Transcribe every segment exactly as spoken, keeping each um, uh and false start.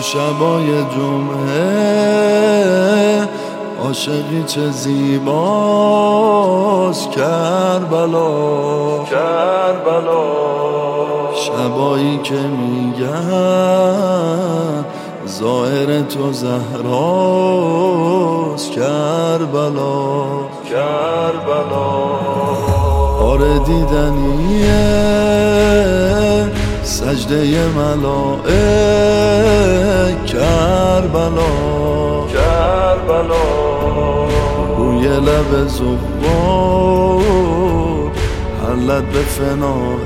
شبای جمعه عاشقی چه زیباست کربلا کربلا، شبایی که میگن ظاهر تو زهراست کربلا کربلا. آره دیدنیه سجده ملائک کربلا کربلا، روی لب زغال حلت به فناه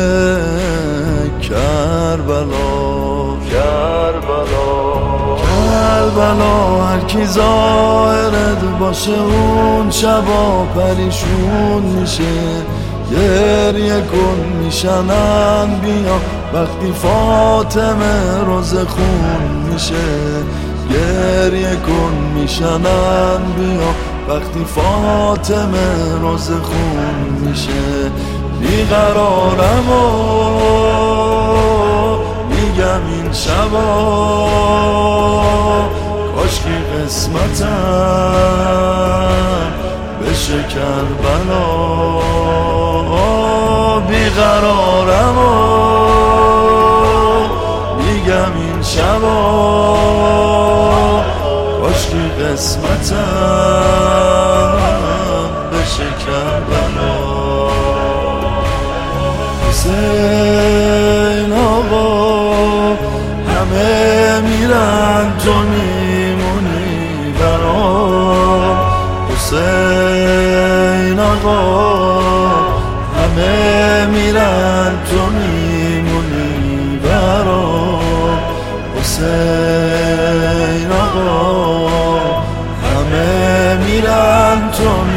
کربلا کربلا کربلا. هر کی ظاهرت باشه اون شبا پریشون میشه، گریه کن میشنن بیا وقتی فاطمه روز خون میشه، گریه کن میشنن بیا وقتی فاطمه روز خون میشه. بیقرارم و میگم این شبا کاشکی قسمتم بشه کربلا. بیقرارم و میگم این شبا کاشکی قسمتم بشه کربلا. حسین آقا همه میرن تو میمونی برام، حسین آقا همه میرن تو میمونی برام، حسین آقا همه میرن تو